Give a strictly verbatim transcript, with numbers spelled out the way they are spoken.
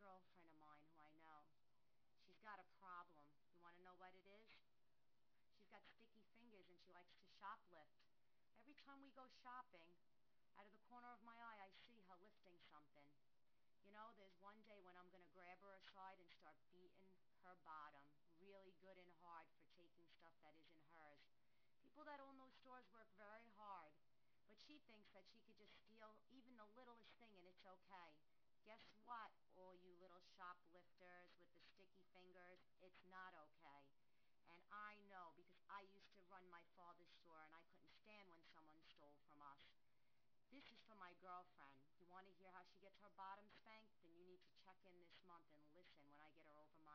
girlfriend of mine who I know. She's got a problem. You want to know what it is? She's got sticky fingers and she likes to shoplift. Every time we go shopping, out of the corner of my eye, I see her lifting something. You know, there's one day when I'm going to grab her aside and start beating her bottom really good and hard for taking stuff that isn't hers. People that own those stores work very hard, but she thinks that she could just steal even the littlest thing and it's okay. Guess what, all you little shoplifters with the sticky fingers? It's not okay. And I know because I used to run my father's store and I couldn't stand when someone stole from us. This is for my girlfriend. You want to hear how she gets her bottom spanked? Then you need to check in this month and listen when I get her over my